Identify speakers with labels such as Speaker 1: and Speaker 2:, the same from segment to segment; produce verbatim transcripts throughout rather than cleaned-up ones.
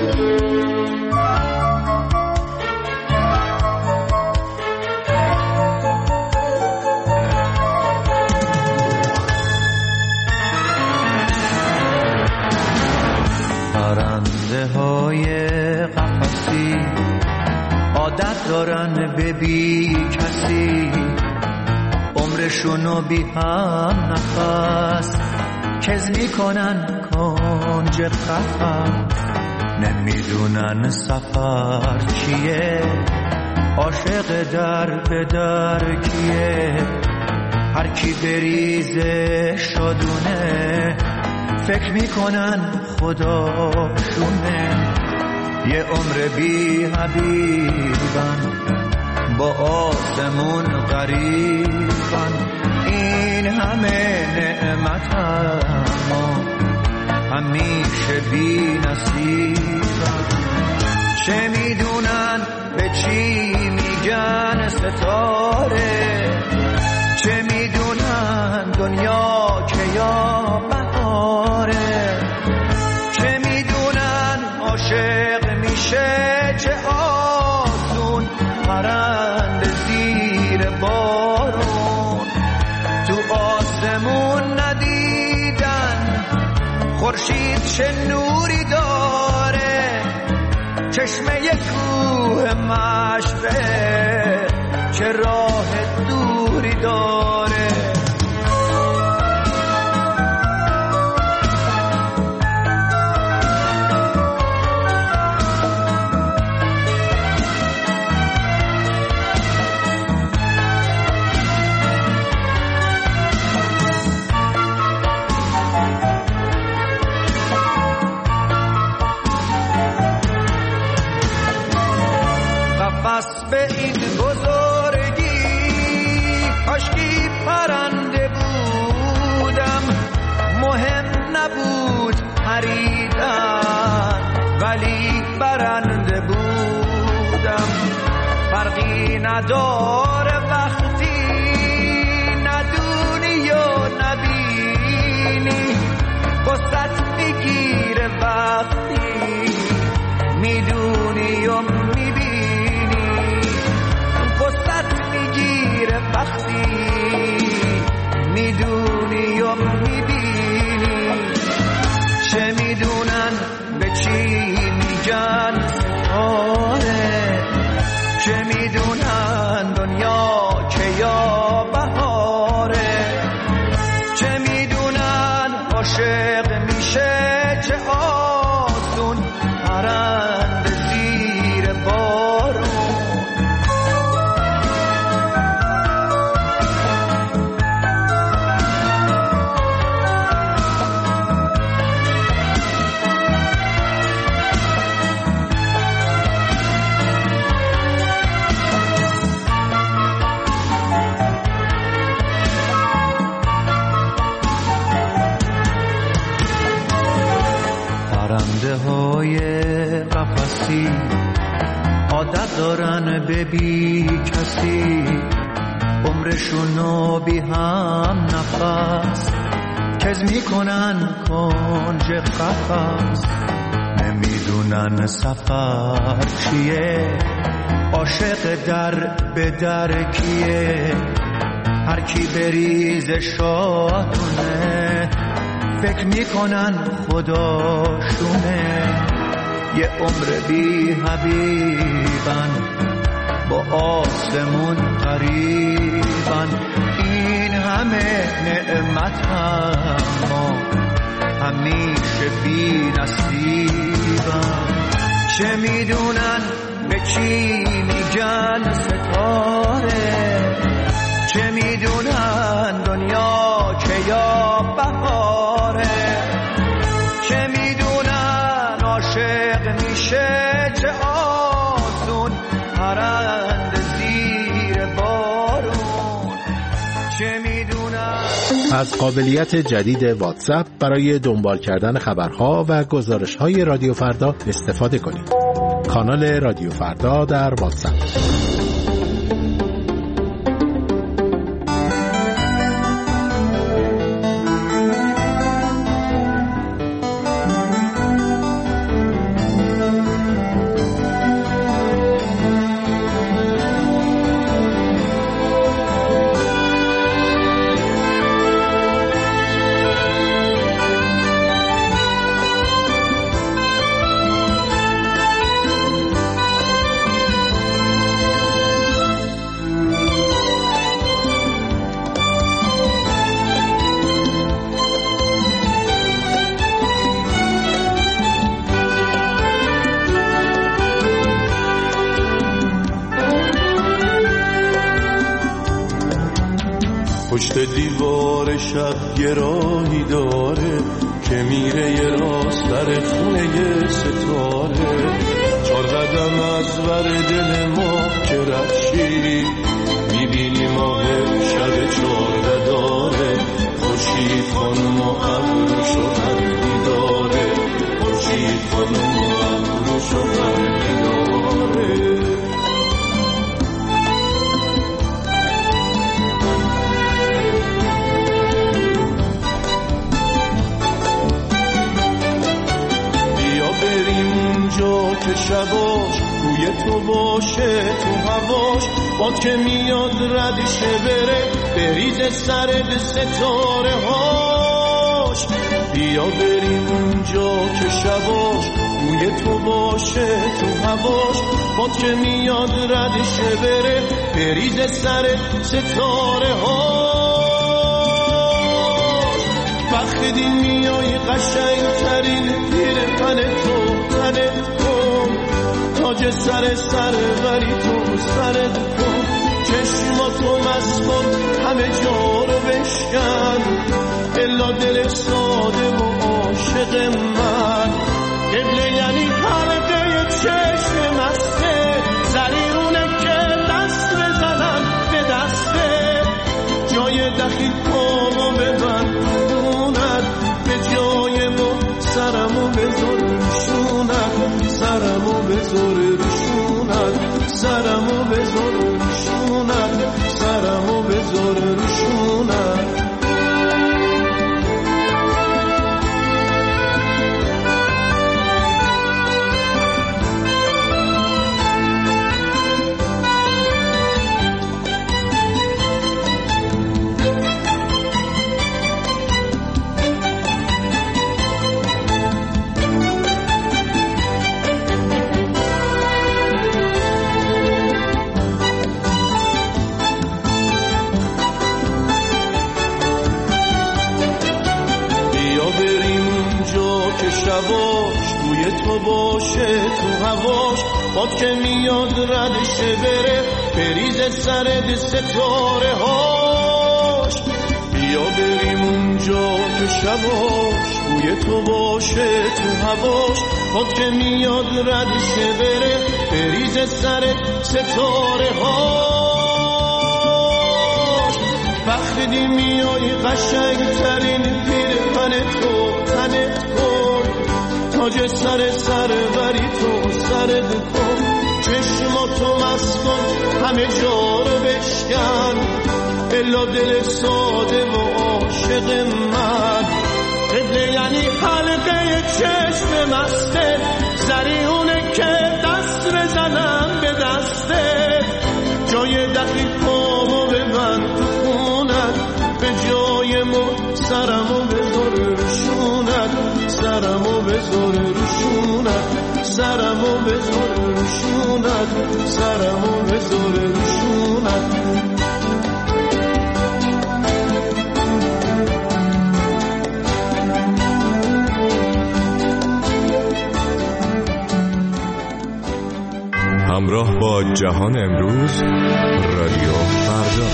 Speaker 1: پرنده های قفسی عادت دارن به بی کسی، عمرشونو بی هم نفس کز میکنن کنج قفس. نمیدونن سفر چیه، عاشق در به در کیه، هر کی بریزه شادونه فکر میکنن خداشونه. یه عمر بی حبیبن با آسمون غریبن، این همه نعمت اما همیشه بی نصیبن. چه میدونن به چی میگن ستاره، چه میدونن دنیا که یا بهاره، چه میدونن عاشق میشه چه آسون پرنده زیر بارون. تو آسمون ندیدن خورشید چه نوری داره، چشمه کوه مشبه چه راه دوری داره. قفس به این بزرگی کاشکی پرنده بودم، مهم نبود پریدن ولی برنده بودم. فرقی نداره وقتی ندونی و نبینی، قصت میگیره وقتی میدونی و میبینی، وقتی میدونی و میبینی. چه میدونن به چی میگن ستاره، چه میدونن دنیا که یا بهاره، چه میدونن عاشق میشه چه آسون پرنده زیر بارون. پرنده های قفسی عادت دارن به بی کسی، عمرشونو بی هم نفس کز میکنن کنج قفس. نمیدونن سفر چیه، عاشق در به در کیه، هر کی بریز شادونه فکر میکنن خداشونه. یه عمر بی حبیبن با آسمون قریبن، این همه نعمت اما همیشه بی نصیبن. چه میدونن به چی میگن ستاره، چه میدونن دنیا که یا بهاره، چه میدونن عاشق میشه چه آسون پرنده زیر بارون. چه میدونن.
Speaker 2: از قابلیت جدید واتساپ برای دنبال کردن خبرها و گزارش‌های رادیو فردا استفاده کنید. کانال رادیو فردا در واتساپ.
Speaker 3: مثل دیوار شب یه راهی داره که میره یه راه سر خونه یه ستاره. چار قدم از ور دل ما که رفشی میبینی ماه شب چارده داره. خورشید خانم و ابروشو قلبی داره. خورشید خانم و ابروشو قلبی داره. که شباش روی تو باشه تو هواش باد که میاد ردشه بره بریز سر به ستاره هاش. بیا بریم اونجا که شباش روی تو باشه تو هواش باد که میاد ردشه بره بریز سر ستاره هاش. وقتی میای قشنگ ترین پیرهن تو تنت کن تاج سر سر وری تو سرت کن. چشماتو مست کن همه جا رو بشکن الا دل ساده و عاشق من. قبله یعنی حلقه چشم مسته زریونه که دست بزنم به دسته. جای دخیل پامو ببند به جای ما سرمو بذار روشونت. سرمو بذار روشونت. سرمو بذار روشونت. سرمو بذار روشونت. شباش توی تو باشه تو هواش باد که میاد ردشه بره بریز سر ده ستاره هاش. بیا بریم اونجا که شباش توی تو باشه تو هواش باد که میاد ردشه بره بریز سر ستاره هاش. وقتی میای قشنگ ترین پیرهن تو تنت کن تاج سر سر وری تو سرت کن. چشماتو مست کن همه جا رو بشکن الا دل ساده و عاشق من. قبله یعنی حلقه چشم مسته زریونه که دست بزنم به دسته. جای دخیل پامو ببند تو خونت به جای ما سرمو بذار روشونت. سرمو بذار روشونت. سرمو بذار روشونت. سرمو بذار روشونت.
Speaker 4: همراه با جهان امروز رادیو فردا.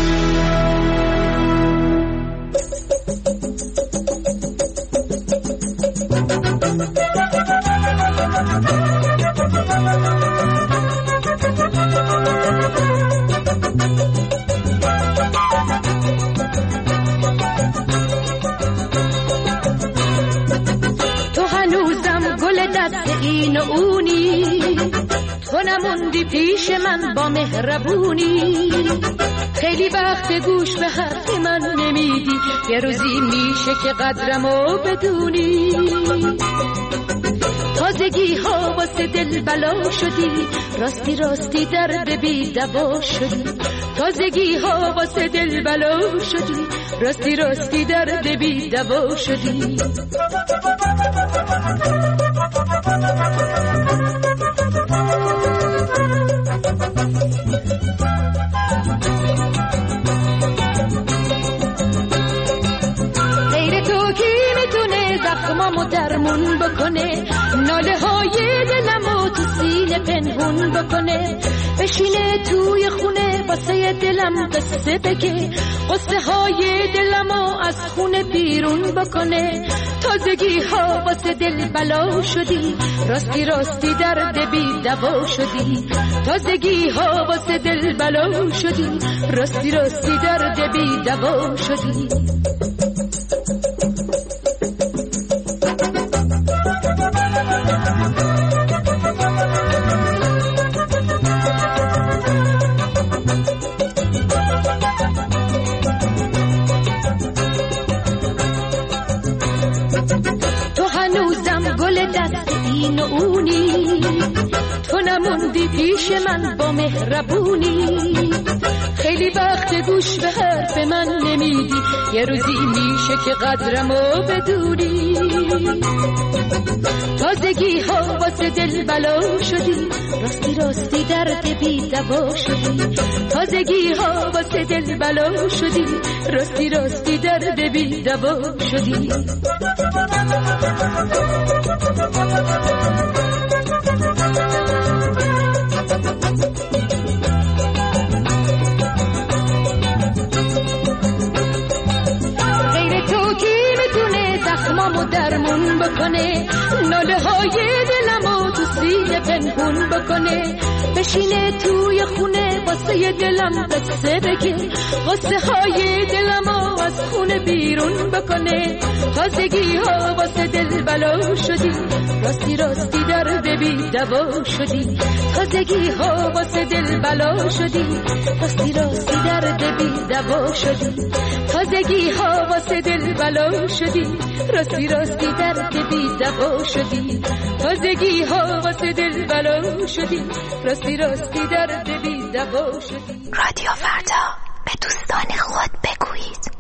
Speaker 5: تو هنوزم گل دست این و اونی تو نموندی پیش من با مهربونی. خیلی وقت گوش به حرف من نمیدی یه روزی میشه که قدرمو بدونی. تازگی ها واسه دل بلا شدی راستی راستی درد بی دوا شدی. تازگی ها واسه دل بلا شدی راستی راستی درد بی دوا شدی. غیر تو کی میتونه زخمامو درمون بکنه ناله های دلمو تو سینه پنهون بکنه. بشینه توی خونه واسه دلم قصه بگه، قصه های دلمو از خونه بیرون بکنه. تازگی ها واسه دل بلا شدی، راستی راستی درد بی دوا شدی. تازگی ها واسه دل بلا شدی، راستی راستی درد بی دوا شدی. نموندی پیش من با مهربونی، خیلی وقت گوش به حرف من نمیدی، یه روزی میشه که قدرمو بدونی. تازگی ها واسه دل بلا شدی، راستی راستی درد بی دوا شدی. تازگی ها واسه دل بلا شدی، راستی راستی درد بی دوا شدی. غیر تو کی میتونه زخمامو درمون بکنه، ناله های دلمو تو سینه پنهون بکنه. بشینه توی خونه واسه دلم قصه بگه، قصه های دلمو از خونه بیرون بکنه. تازگی ها واسه دل بلا شدی، راستی راستی درد بی دوا شدی. تازگی ها واسه دل بلا شدی، راستی راستی درد بی دوا شدی. تازگی ها واسه دل بلا شدی، راستی راستی درد بی دوا شدی. تازگی ها واسه دل بلا شدی، راستی راستی درد بی دوا شدی.
Speaker 6: رادیو فردا، به دوستان خود بگویید.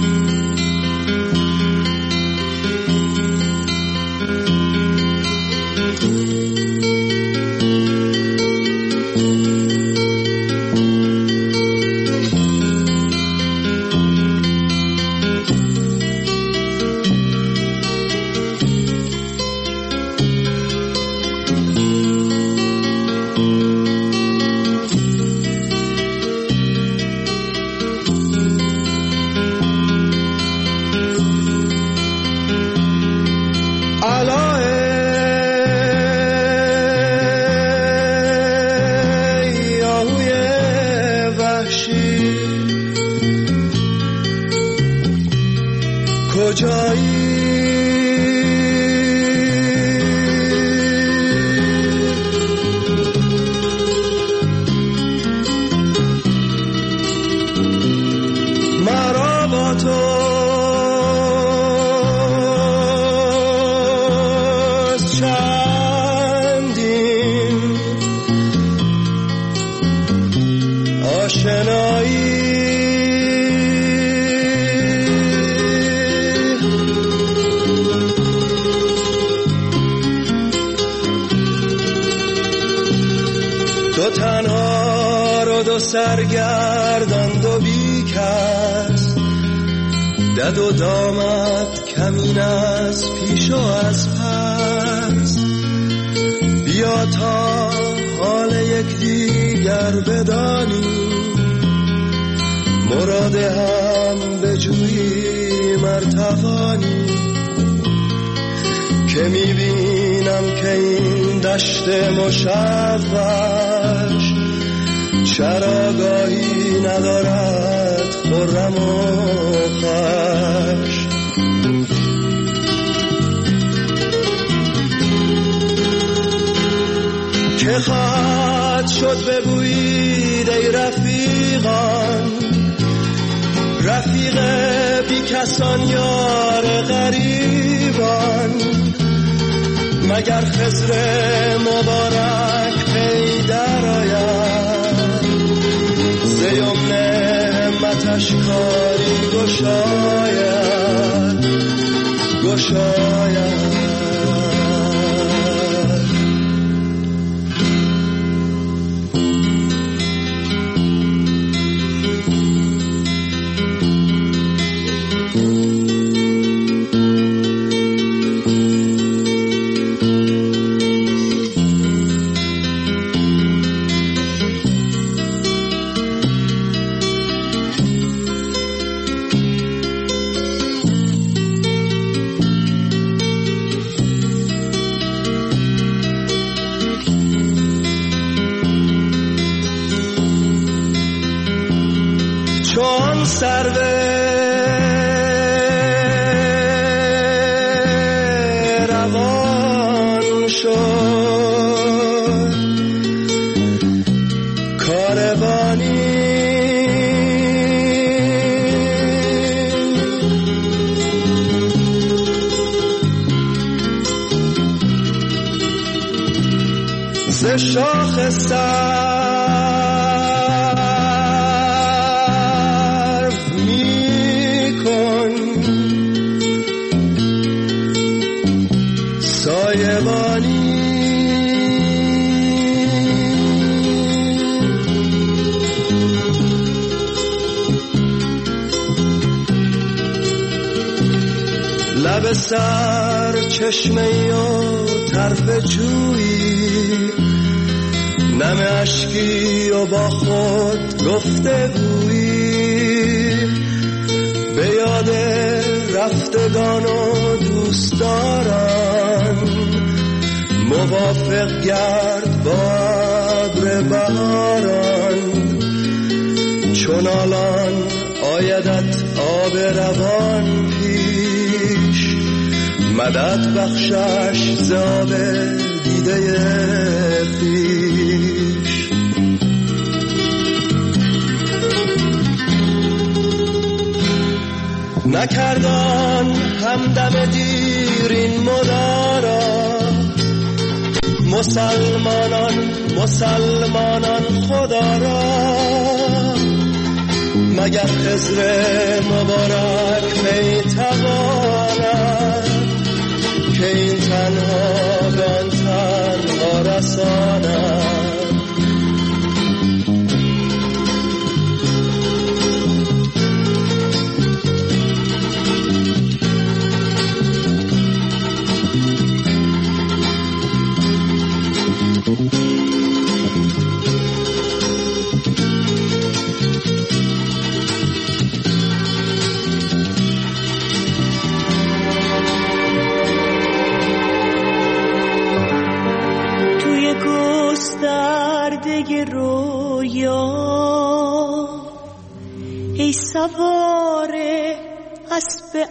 Speaker 3: سرگردان و بیکس، دد و دامت کمین از پیش و از پس. بیا تا حال یک دیگر بدانی، مراد هم به جویی مرتوانی. که میبینم که این دشت مشوش چراگاهی ندارد خرم و خوش. که خواهد شد بگویید ای رفیقان، رفیق بی کسان یار غریبان. مگر خضر مبارک پی در آید، زیمن همتش کاری گشاید گشاید. سرده روان شد کاروانی ز شاخ سرو میکن سایبانی لب سر چشمه و طرف جویی نم اشکی و با خود گفته بویی به یاد رفتگان و دوستداران موافق گرد با ابر بهاران چون الان آیدت آب روان پیش مدد بخشش ز آب دیده پیش نکردان همدم دیر این مدارا مسلمانان مسلمانان خدا را مگر خضر مبارک میتواند که این تنها به آن تنها رساند
Speaker 7: ای سوار اسب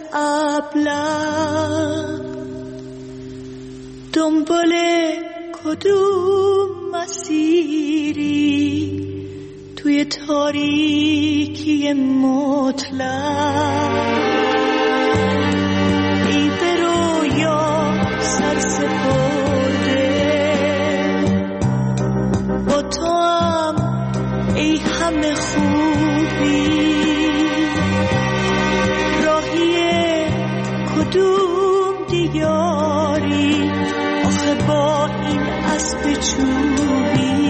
Speaker 7: ابله دنبال کدوم مسیری توی تاریکی مطلق ای به رویا سر سپرده با تو هم ای همه خوبی راهی کدوم دیاری آخه با این اسب چوبی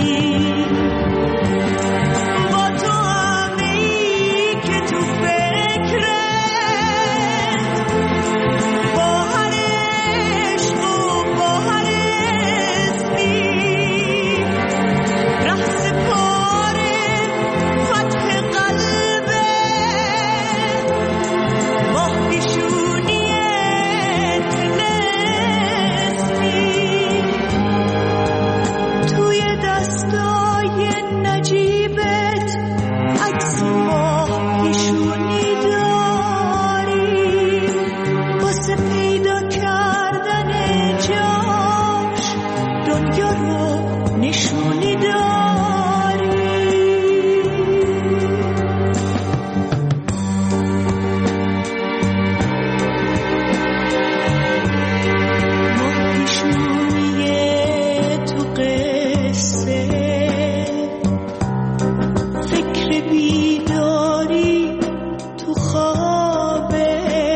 Speaker 7: با تو هم ای که تو فکرت با هر عشق و با هر اسمی ره سپاره فتح قلبه ماه پیشونیت نسمی توی دستای نجیبت عکس ماه پیشونی داری واسه پیدا کردن جاش دنیا رو نشونی داری ماه پیشونی تو قصه فکر بیداری تو خوابه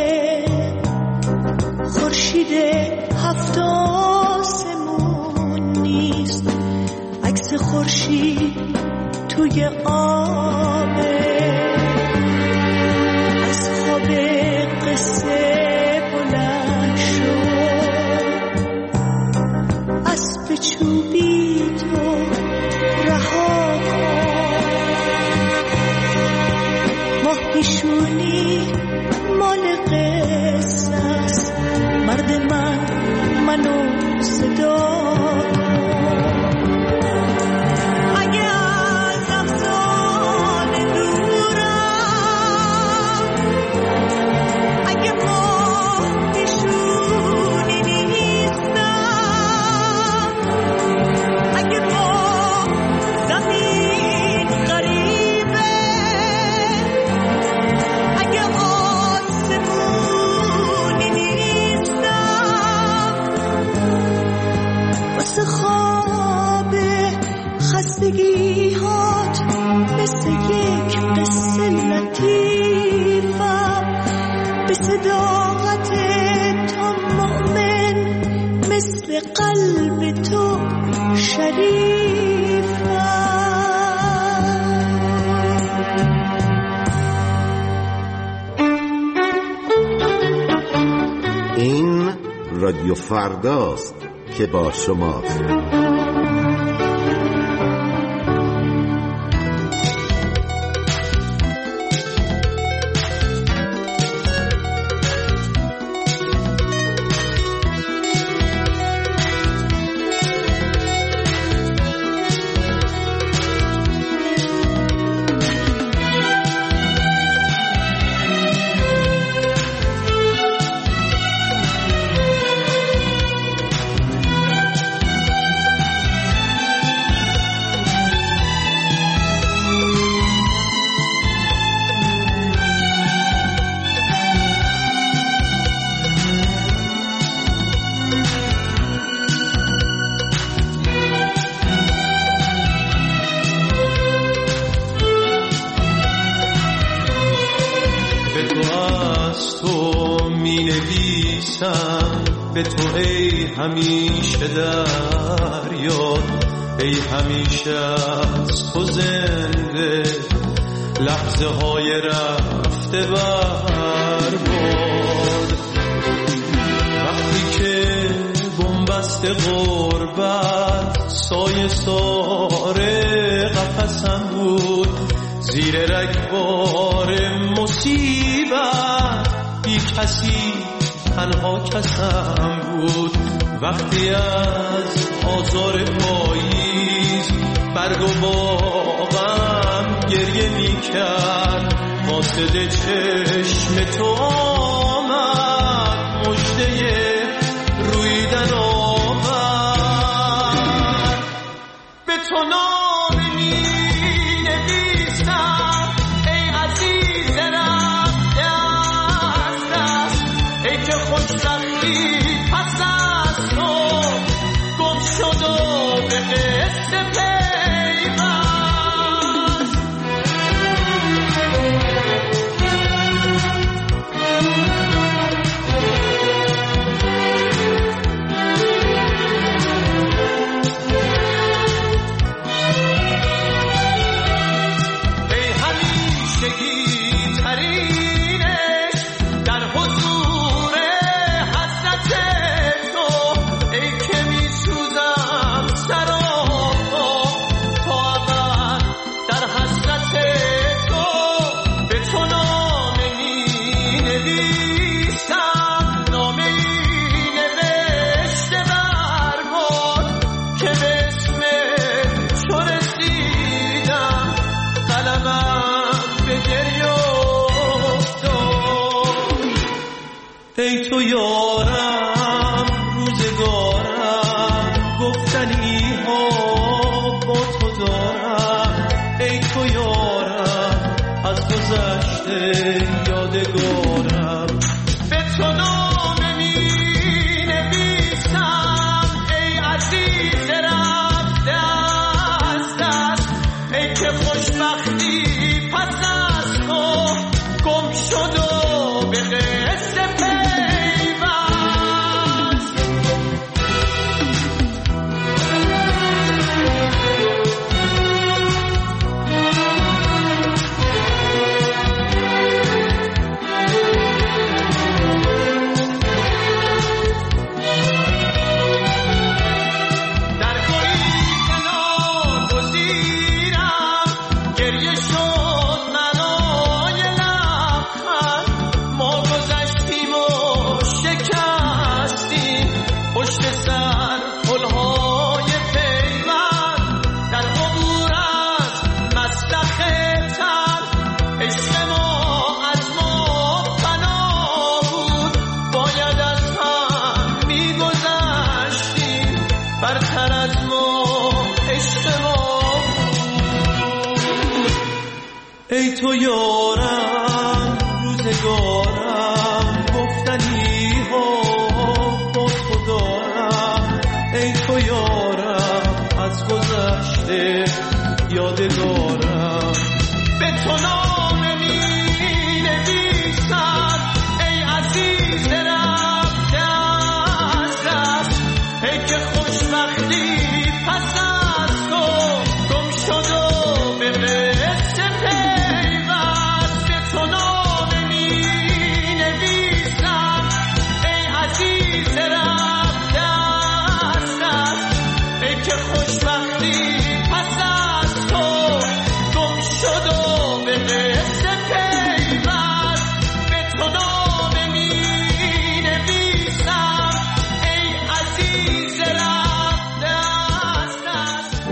Speaker 7: خورشید هفت آسمون نیست عکس خورشید توی آبه از خواب قصه بلند شد اسب چوبی تو رها کن ماه پیشونی مال قصه است مرد من منو صدا کن اگه از افسانه دورم خواب خستگی هات مثل یک قصه لطیفم، به صداقت تو مؤمن مثل قلب تو شریفم.
Speaker 8: این رادیو فرداست که با شماست.
Speaker 3: به تو ای همیشه در یاد، ای همیشه از تو زنده، لحظه های رفته برباد. وقتی که بنبست غربت سایه ساره قفسم بود، زیر رگبار مصیبت بی کسی تنها کسم بود. وقتی از آزار پاییز برگ و باغم گریه می کرد، قاصد چشم تو آمد، مژده رویدن آورد. به تو نام می نویسم ای عزیز رفته از دست، ای که خوشبختی پس از تو گم شد و به قصه پیوست. ای همیشگی ترینش در حضور حضرت تو، ای که می سوزم سراپا تا ابد در حضرت تو. به تو نامه می نویسم، نامه ای نوشته برباد، که به اسم تو رسیدم، قلمم به گریه افتاد. ای تو یارم روزگارم، گفتنی ها با تو دارم، ای تو یارم از گذشته یادگارم. به تو نامه می نویسم ای عزیز رفته از دست، ای که خوشبختی پس از تو گم شد و به قصه پیوست. در گریه ناگزیرم گریه شد منای لبخند، ما گذشتیم و شکستیم پشت سر پلهای پیوند، در عبور از مسلخ تر عشق ما از ما فنا بود، باید از هم میگذشتیم، برتر از ما عشق ما بود. ای تو یارم روزگارم، گفتنی ها با تو دارم، ای تو یارم رفته یادگارم، به تو نامه می نویسم ای عزیز رفته از دست، ای که خوشبختی پس از تو گم شد و به قصه پیوست، به تو نامه می نویسم ای عزیز رفته از دست، ای که خوشبختی پس از تو گم شد و به قصه پیوست، به تو نامه می نویسم ای عزیز رفته از دست.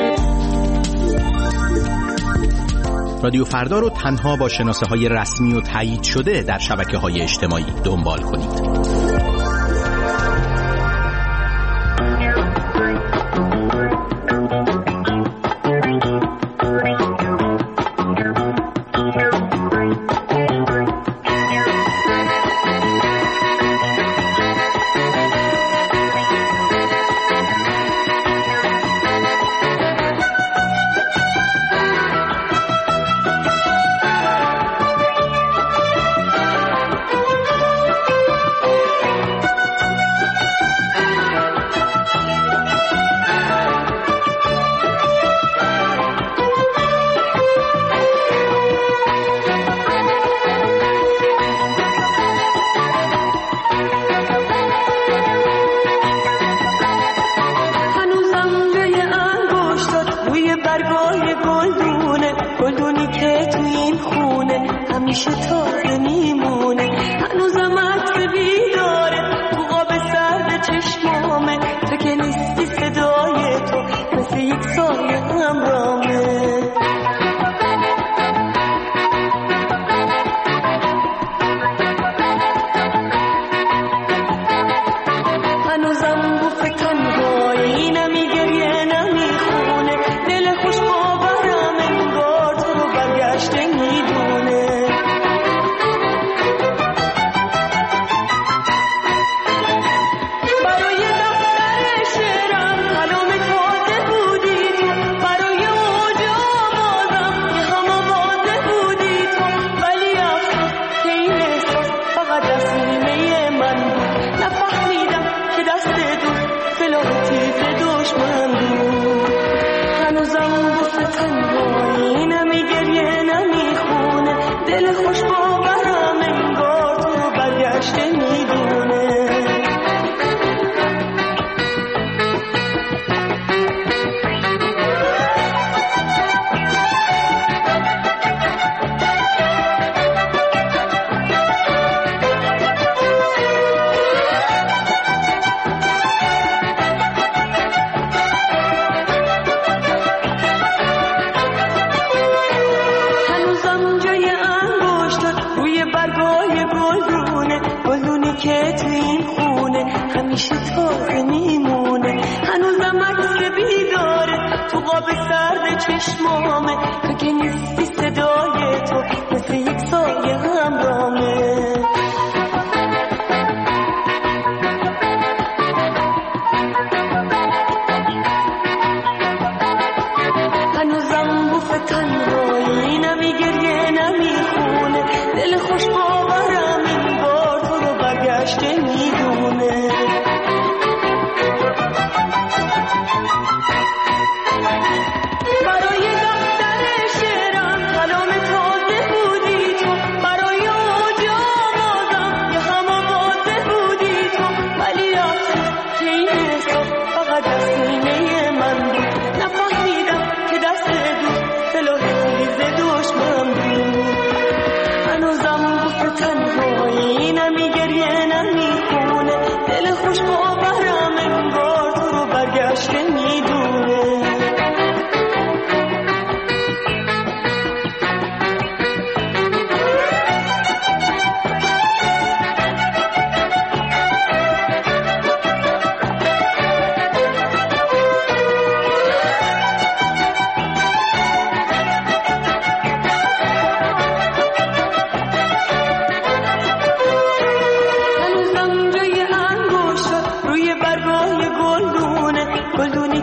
Speaker 2: رادیو فردا رو تنها با شناسه های رسمی و تایید شده در شبکه های اجتماعی دنبال کنید.
Speaker 7: برای دفتر شعرم کلام تو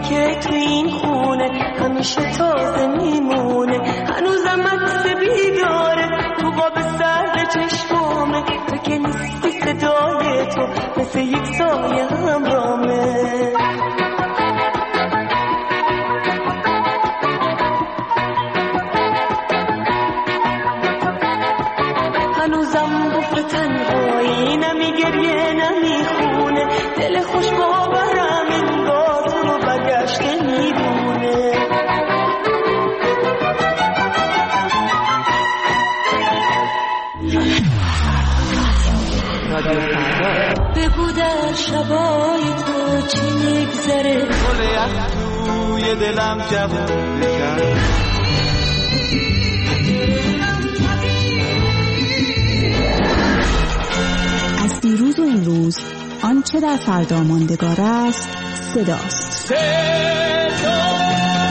Speaker 7: که تو این خونه همیشه تازه میمونه، هنوزم عکس بیداره تو قاب سرد چشمامه، تو که نیستی صدای تو مثل یک سایه همرامه. هنوزم بفر تنهایی نمیگریه نمیخونه، دل خوش باورم انگار تو رو بگشته میدونه. بگو در شبای تو چی میگذره،
Speaker 1: گل یخ توی دلم جوون بکن.
Speaker 9: از دیروز و امروز آنچه در فردا ماندگار است صداست. صدا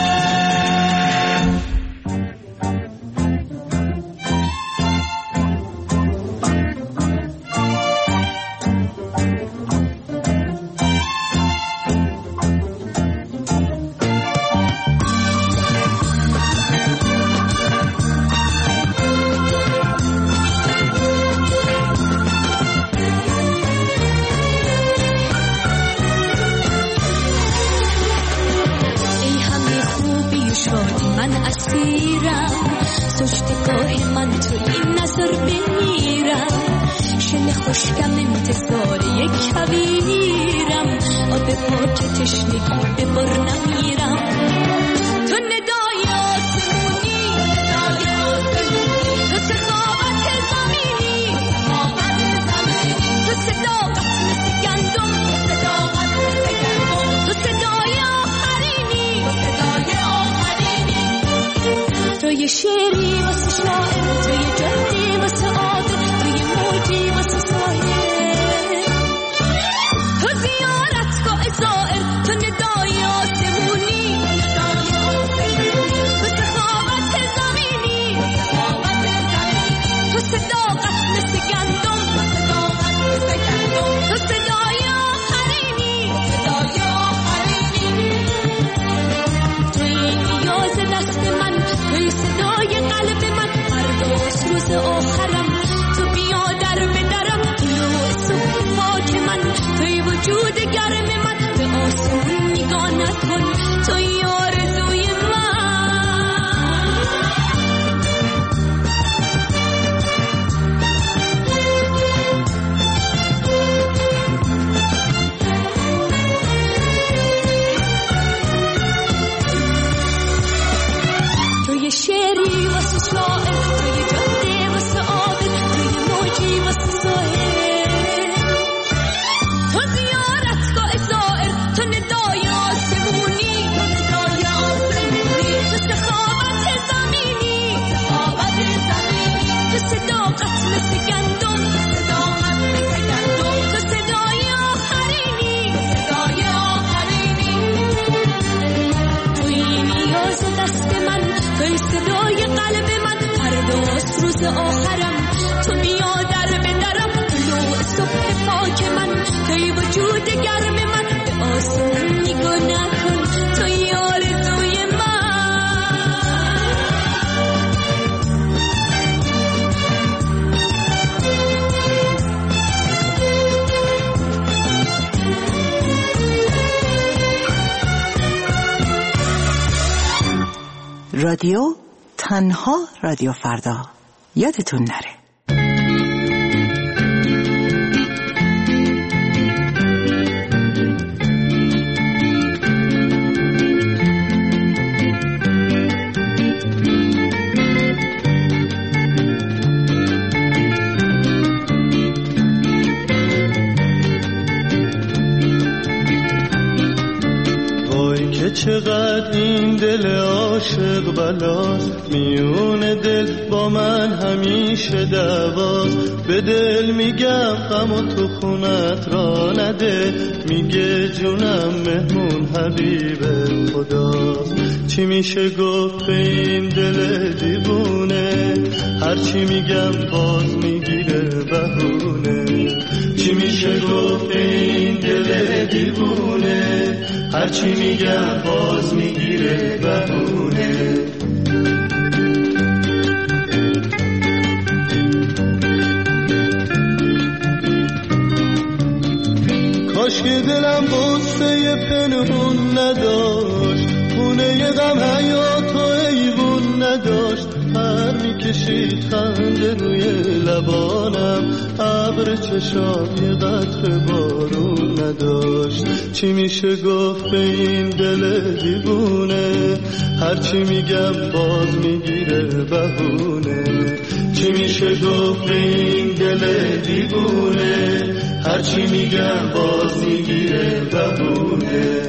Speaker 10: رادیو تنها رادیو فردا، یادتون نره.
Speaker 3: چقدر این دل عاشق بلاست، میون دل با من همیشه دعواست. به دل میگم غم و تو خونت را نده، میگه جونم مهمون حبیب خداست. چی میشه گفت به این دل دیوونه، هرچی میگم باز میگیره بهونه. چی میشه گفت به این دل دیوونه، هرچی میگم باز میگیره بهونه. کاش که دلم قصه پنهون نداشت، خونه غم حیات و ایوون نداشت. پر میکشید خنده روی لبانم، ابر چشام یه قطره بارون نداشت. چی میشه گفت به این دل دیوونه، هرچی میگم باز میگیره بهونه. چی میشه گفت به این دل دیوونه، هرچی میگم باز میگیره بهونه.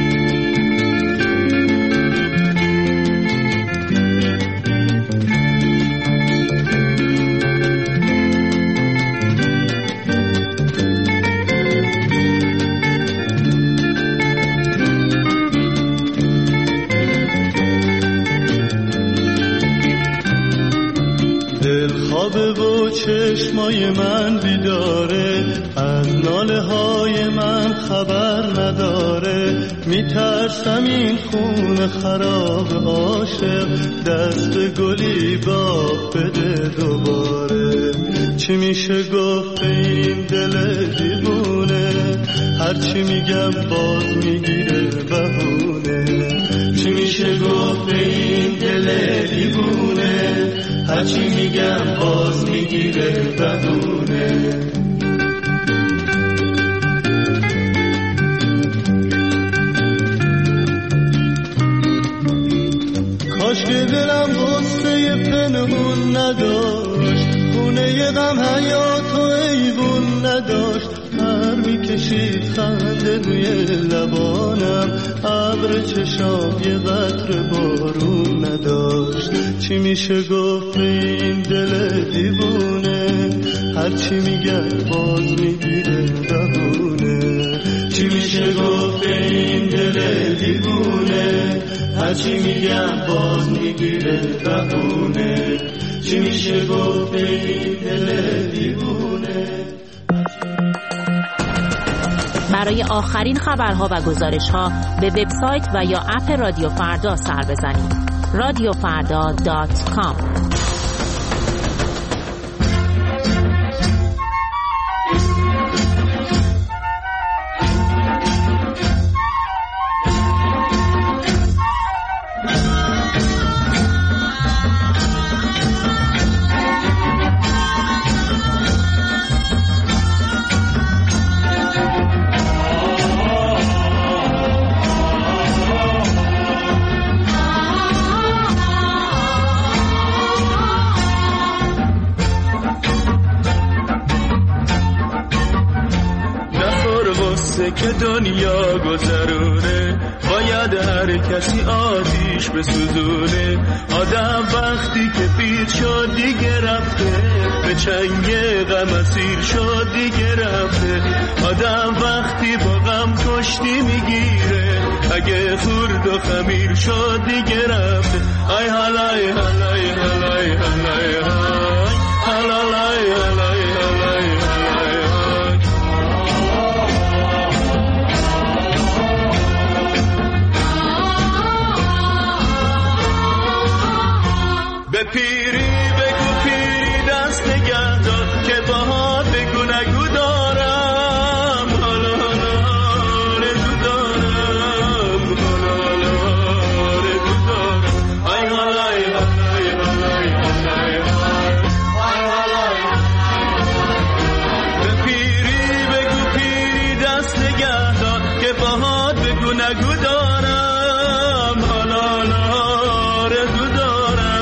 Speaker 3: و چشمای من بیداره، از ناله های من خبر نداره. میترسم این خون خراب عاشق دست گلی باغ بده دوباره. چی میشه گفت به این دل دیوونه، هرچی میگم باز میگیره بهونه. چی میشه گفت به این دل دیوونه، هرچی میگم باز میگیره بهونه. کاش که دلم غصه پنهون نداشت، خونه ی غم حیات و ایوون نداشت. پر میکشید خنده روی لبانم، ابر چشام یه قطره بارون نداشت. چی میشه گفت به این دل دیوونه، هرچی میگم باز میگیره بهونه. چی میشه گفت به این دل دیوونه، هرچی میگم باز میگیره بهونه. چی میشه گفت به این دل دیوونه.
Speaker 11: برای آخرین خبرها و گزارش‌ها به وبسایت و یا اپ رادیو فردا سر بزنید. رادیو فردا دات کام.
Speaker 3: که دنیا گذرونه، باید هر کسی آتیش بسوزونه. آدم وقتی که پیر شد دیگه رفته، به چنگ غم اسیر شد دیگه رفته. آدم وقتی با غم کشتی میگیره، اگه خورد و خمیر شد دیگه رفته. ای حالای حالای حالای حالای حالای حالای به پیری بگو پیری دست نگه دار، که باهات بگو نگو دارم. حالا حالا رزو دارم، حالا حالا رزو دارم. ای حالای حالای حالای حالای حالای. به پیری بگو پیری دست نگه دار، که باهات بگو نگو دارم. حالا حالا رزو دارم.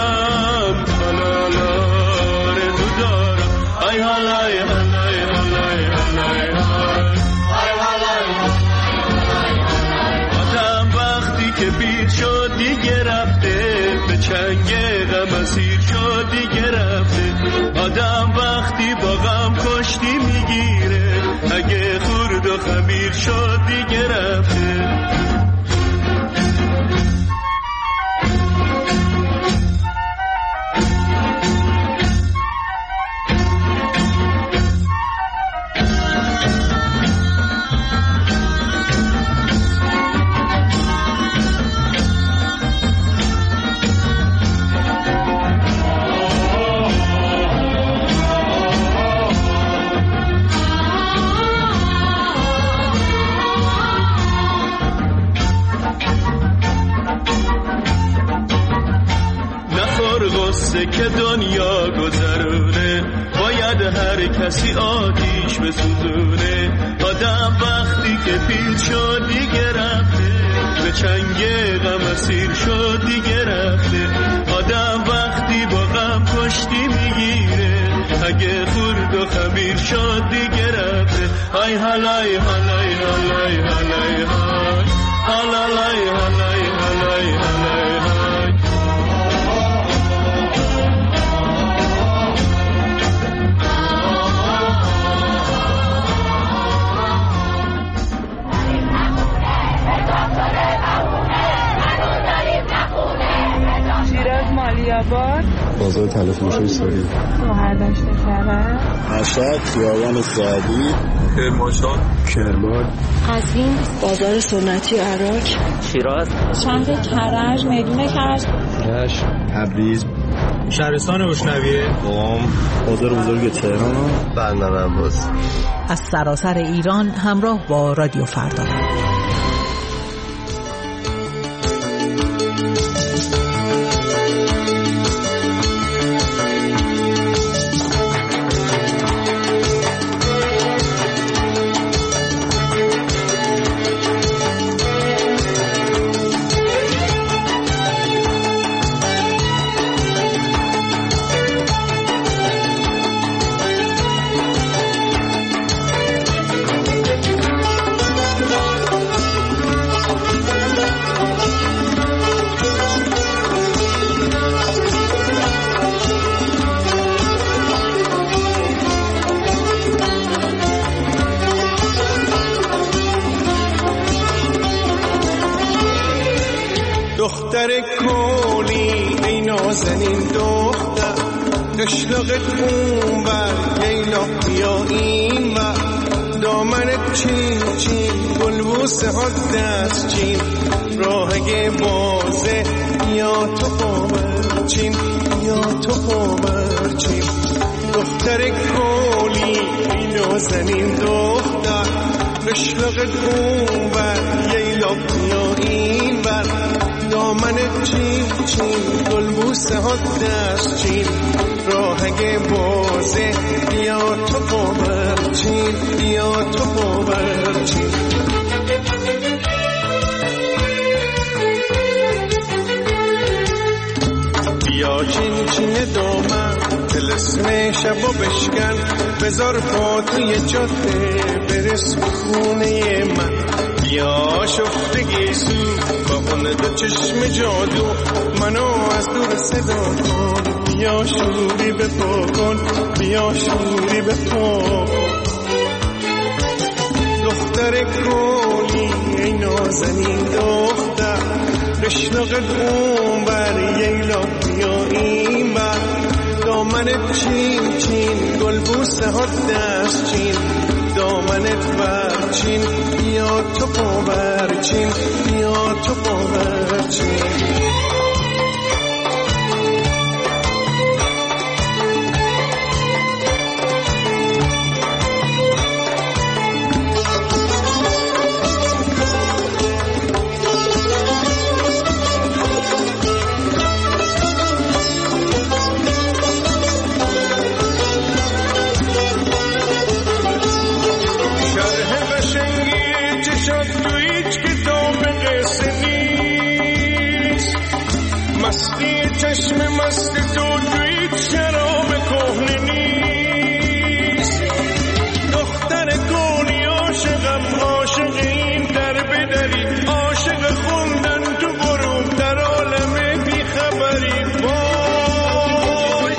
Speaker 3: آدم وقتی که پیر شد دیگه رفته، به چنگ غم اسیر شد دیگه رفته. آدم وقتی با غم کشتی میگیره، اگه خورد و خمیر شد دیگه رفته.
Speaker 1: روزه که دنیا گذرونه باید هر کسی آتیش بسوزونه. آدم وقتی که پیل شد دیگه رفته، به چنگ غم اسیر شد دیگه رفته. آدم وقتی با غم کشتی میگیره، اگه خورد و خمیر شد دیگه رفته. های هلای هلای هلای هلای های هلای هلای هلای هلای های.
Speaker 12: مالیاباد،
Speaker 13: بازار تلفروشی سوری،
Speaker 12: شهردشت کرد،
Speaker 13: مشهد، خیابان سعدی،
Speaker 3: کرمانشاه،
Speaker 13: کرمان،
Speaker 12: قزوین، بازار سنتی عراق،
Speaker 11: شیراز،
Speaker 9: شهر کرج، میدون کرج،
Speaker 13: رشت، تبریز،
Speaker 14: شهرستان اشنویه،
Speaker 13: قم، بازار بزرگ تهران، بندرعباس.
Speaker 10: از سراسر ایران همراه با رادیو فردا.
Speaker 3: دختر کولی ای نازنین دختر، قشلاقت اون بر لیلا بیا این بر، دامنت چین چین گلبوسه ها دست چین، راهگه بازه یا تو قابر چین یا تو قابر چین. دختر کولی ای نازنین دختر، قشلاقت اون بر لیلا بیا این بر، دامن چین چین گلبوسه ها دست چین، راهگه بازه بیا تو قابر چین بیا تو قابر چین. بیا چین چین دامن تلسم شبا بشکن، بذار پا توی جاده برس به خونه من. بیا شفتگی سو با اون دو چشم جادو، منو از دور صدا کن. بیا شوری به پا کن، بیا شوری به پا. دختر کولی ای نازنین دختر، قشلاقت اون بر ییلا بیا این بر، دامنت چین چین گلبوسه ها دست چین، دامنت بر چین بیا تو قابر چین بیا تو قابر چین. چشم مست تو توی شراب کهنه نیست. دختر کولی عاشقم، عاشق این در بدری، عاشق خوندن تو غروب در عالم بیخبری. وای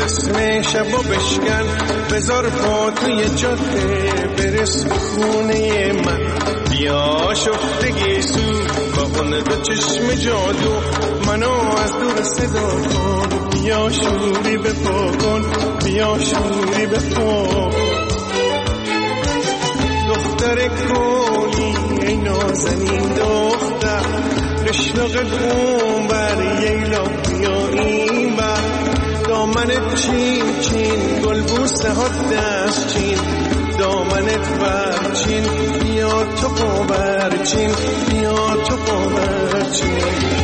Speaker 3: رسم شب و بشکن، بذار پا توی جاده برس به خونه من. بیا شفتگی سو با اون دو چشم جادو منو از دور صدا کن. بیا شوری به پا کن، بیا شوری به پا کن. دختر کولی ای نازنین دختر، قشنقت اون بر ییلا بیا این بر. دامنت چین چین گل بوسه ها دست چین، دامنت برچین بیا تو پا برچین، بیا تو پا برچین.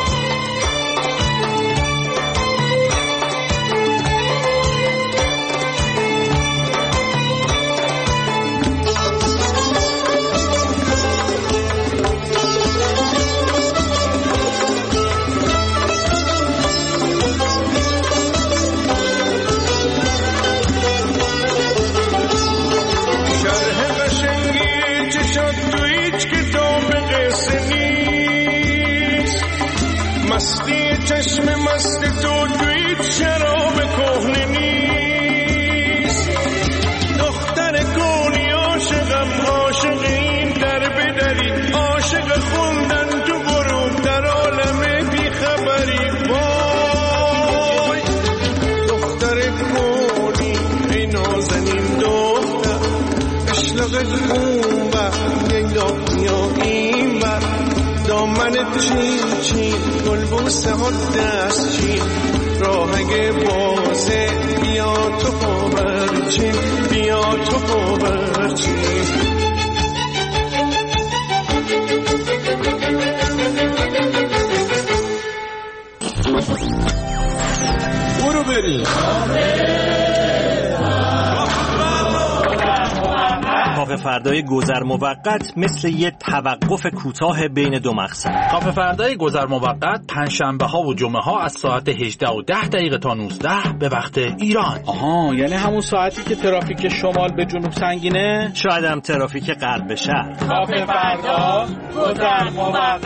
Speaker 3: مستی چشم مست تو توی شراب کهنه نیست. دختر گونی عاشقم، عاشق این در بدری، عاشق خوندن تو غروب در عالم بیخبری. وای دختر گونی ای نازنین دختر، اشلقت اون بر ییلا بیا این بر. دامنت چین چین گل بوسه ها دست چین، راهگ بازه بیا تو پا برچین، بیا تو پا برچین.
Speaker 2: برو بریم
Speaker 15: کافه فردای گذر موقت مثل یه توقف کوتاه بین دو مقصد.
Speaker 16: کافه فردای گذر موقت پنجشنبه ها و جمعه ها از ساعت هجده و ده دقیقه تا نوزده به وقت ایران.
Speaker 14: آها، یعنی همون ساعتی که ترافیک شمال به جنوب سنگینه،
Speaker 15: شاید هم ترافیک غرب به شهر.
Speaker 14: کافه فردا گذر موقت.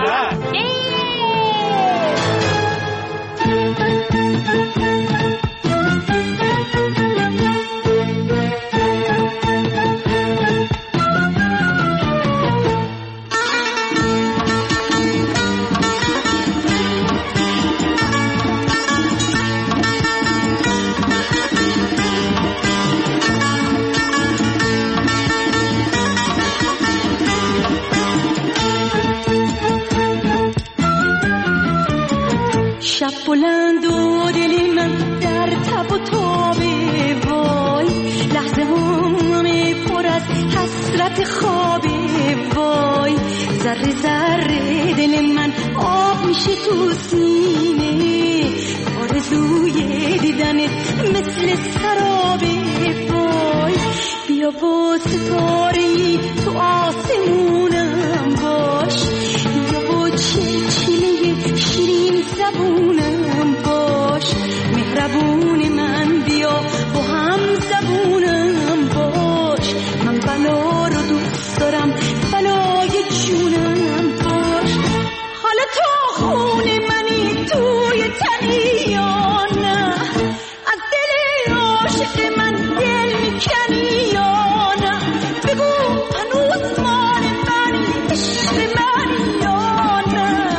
Speaker 5: شب بلند و دل من در تب و تابه، وای لحظه همه پر از حسرت خوابه. وای ذره ذره دل من آب میشه تو سینه، آرزوی دیدنت مثل سرابه. وای بیا با ستاره‌ای تو آسمونم باش، بیا با چلچله شیرین زبونم باش. مهربون من بیا با هم زبونم باش. من بلا رو دوست دارم، بلای جونم باش. حالا تو خون منی توی تنی یا نه، از دل عاشق من دل میکنی یا نه. بگو هنوز مال منی، عشق منی یا نه.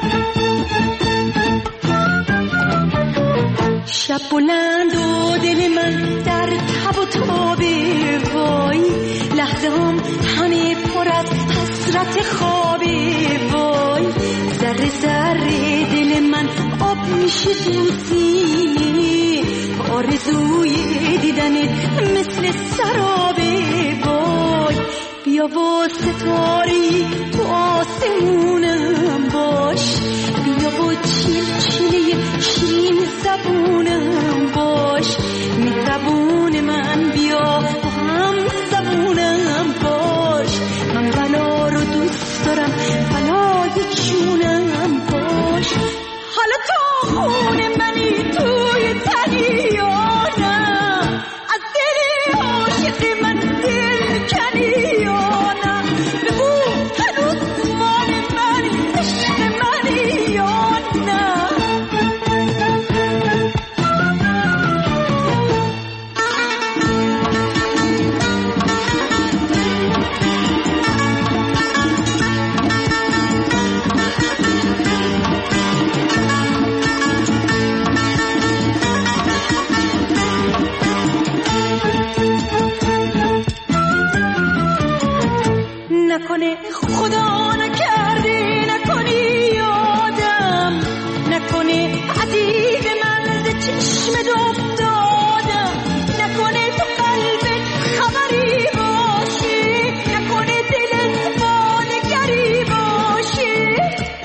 Speaker 5: شب بلند و دل من در تب و تابه، وای لحظه هم همه پر از حسرت خوابه. وای ذره ذره دل من آب میشه تو سینه، آرزوی دیدنت مثل سرابه. وای بیا با ستاری تو آسمونم باش، بیا با چلچله شیرین زبونم باش. مهربون من بیا با هم زبونم باش. من بلا رو دوست دارم، بلای جونم باش. حالا تو خون منی توی تنی یا نه، از دل عاشق من دل کنی یا نه. بگو هنوز مال منی، عشق منی یا نه. نکنه خدا نکرده، نکنی یادم، نکنه عزیز من ز چشم افتادم، نکنه تو قلبت خبری باشه، نکنه دلت با نگری باشه.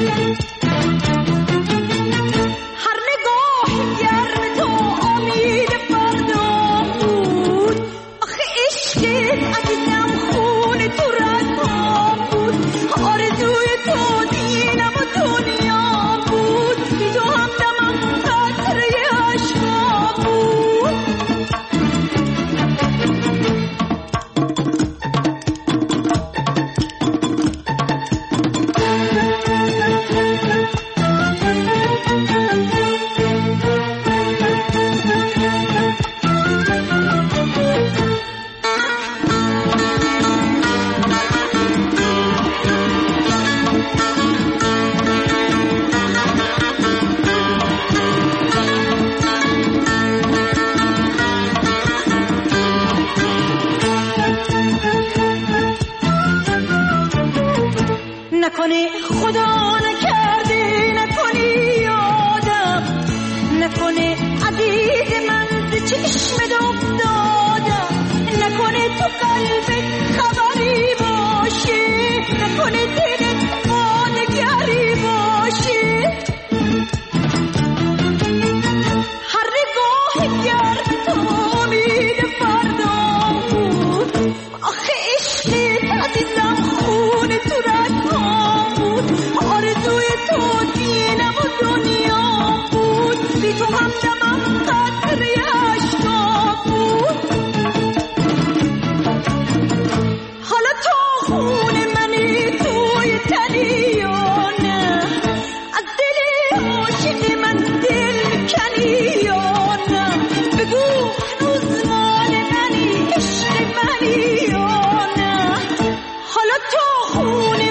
Speaker 5: هر نگاه گرم تو امید فردا بود، آخه عشقت عزیزم خون تو رگا بود، آرزوی تو دینم و دنیا بود، بی تو همدمم قطره عشقا بود. نکنه خدا نکرده، نکنی یادم، نکنه عزیز من ز چشمت افتادم، نکنه تو قلبت خبری باشه، نکنه دلت با نگری باشه. هر نگاه گرم تو امید فردا بود، آخه عشقت عزیزم خون تو رگا بود، آرزوی تو دینم و دنیا بود، بی تو همدمم قطره عشقا بود. حالا تو خون منی توی تنی یا نه، از دل عاشق من دل کنی یا نه، بگو هنوز مال منی عشق منی یا نه. حالا تو خون